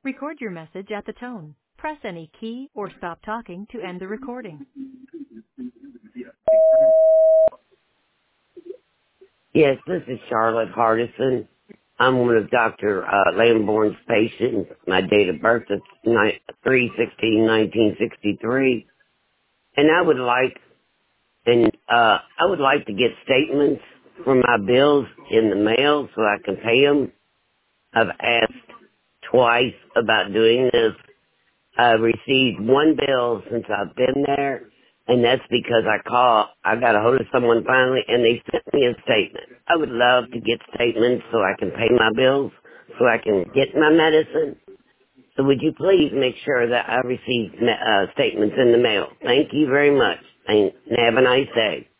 Record your message at the tone. Press any key or stop talking to end the recording. Yes, this is Charlotte Hardison. I'm one of Dr. Lamborn's patients. My date of birth is 3/16/1963. And I would like to get statements for my bills in the mail so I can pay them. I've asked twice about doing this. I've received one bill since I've been there, and that's because I got a hold of someone finally, and they sent me a statement. I would love to get statements so I can pay my bills, so I can get my medicine. So would you please make sure that I receive statements in the mail? Thank you very much, and have a nice day.